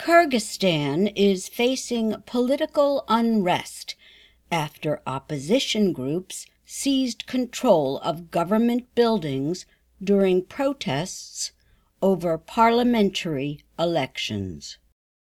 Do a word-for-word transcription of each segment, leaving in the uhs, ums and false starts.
Kyrgyzstan is facing political unrest after opposition groups seized control of government buildings during protests over parliamentary elections.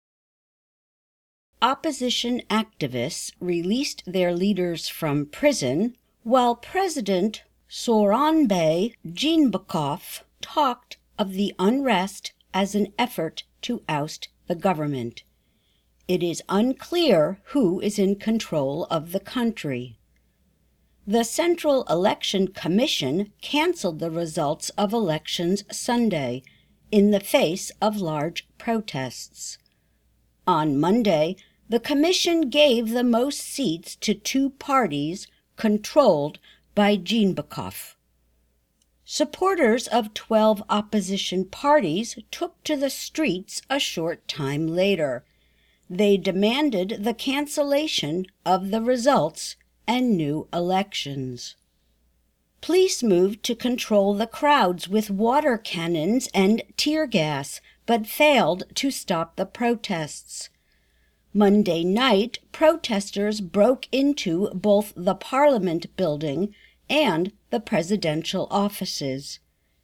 Opposition activists released their leaders from prison, while President Sooronbay Jeenbekov talked of the unrest as an effort to oust the government. It is unclear who is in control of the country. The Central Election Commission canceled the results of elections Sunday in the face of large protests. On Monday, the commission gave the most seats to two parties controlled by Jeenbekov. Supporters of twelve opposition parties took to the streets a short time later. They demanded the cancellation of the results and new elections. Police moved to control the crowds with water cannons and tear gas, but failed to stop the protests. Monday night, protesters broke into both the Parliament building and the presidential offices.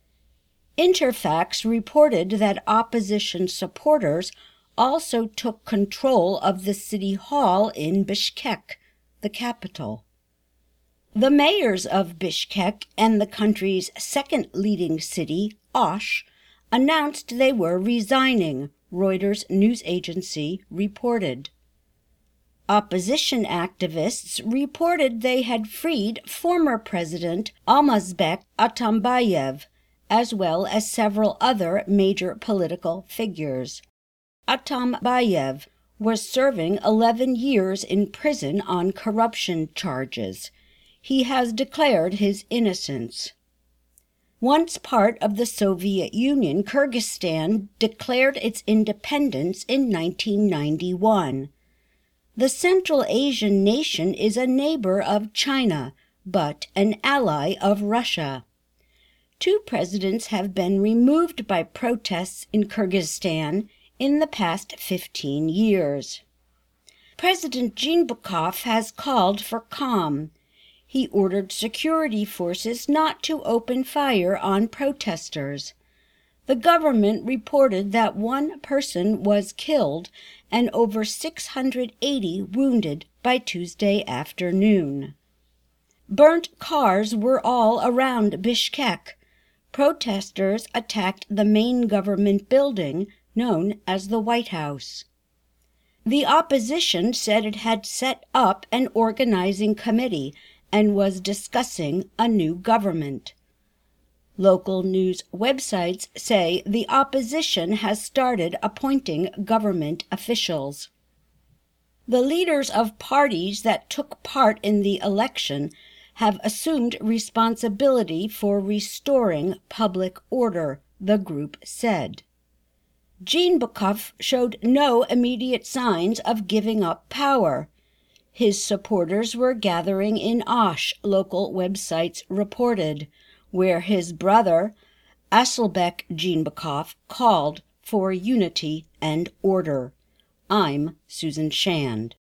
Interfax reported that opposition supporters also took control of the city hall in Bishkek, the capital. The mayors of Bishkek and the country's second leading city, Osh, announced they were resigning, Reuters news agency reported. Opposition activists reported they had freed former President Almazbek Atambayev, as well as several other major political figures. Atambayev was serving eleven years in prison on corruption charges. He has declared his innocence. Once part of the Soviet Union, Kyrgyzstan declared its independence in nineteen ninety-one. The Central Asian nation is a neighbor of China, but an ally of Russia. Two presidents have been removed by protests in Kyrgyzstan in the past fifteen years. President Jeenbekov has called for calm. He ordered security forces not to open fire on protesters. The government reported that one person was killed and over six hundred eighty wounded by Tuesday afternoon. Burnt cars were all around Bishkek. Protesters attacked the main government building, known as the White House. The opposition said it had set up an organizing committee and was discussing a new government. Local news websites say the opposition has started appointing government officials. The leaders of parties that took part in the election have assumed responsibility for restoring public order, the group said. Jeenbekov showed no immediate signs of giving up power. His supporters were gathering in Osh, local websites reported, where his brother, Asylbek Jeenbekov, called for unity and order. I'm Susan Shand.